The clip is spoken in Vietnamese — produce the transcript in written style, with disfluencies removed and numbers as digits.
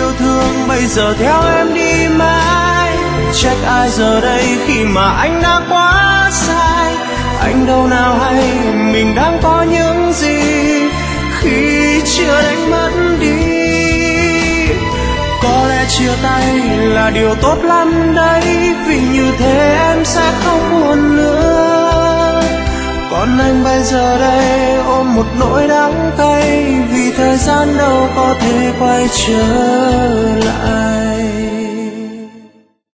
yêu thương bây giờ theo em đi mãi. Trách ai giờ đây khi mà anh đã quá sai. Anh đâu nào hay mình đang có những gì khi chưa đánh mất đi. Có lẽ chia tay là điều tốt lắm đấy, vì như thế em sẽ không buồn nữa. Còn anh bây giờ đây ôm một nỗi đắng cay, vì thời gian đâu có thể quay trở lại.